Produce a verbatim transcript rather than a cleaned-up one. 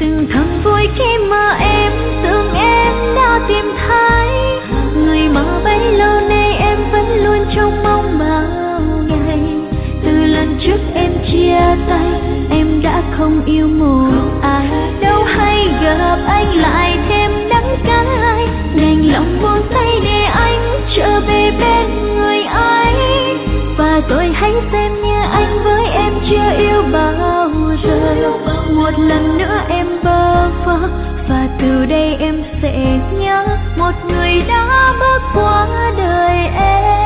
Từng thầm vui khi mơ em tưởng em đã tìm thấy người mà bấy lâu nay em vẫn luôn trông mong bao ngày. Từ lần trước em chia tay em đã không yêu một ai, đâu hay gặp anh lại thêm đắng cay, đành lòng buông tay để anh trở về bên người ấy. Và tôi hãy xem như anh với em chưa yêu bao giờ. Một lần nữa em bơ vơ và từ đây em sẽ nhớ một người đã bước qua đời em.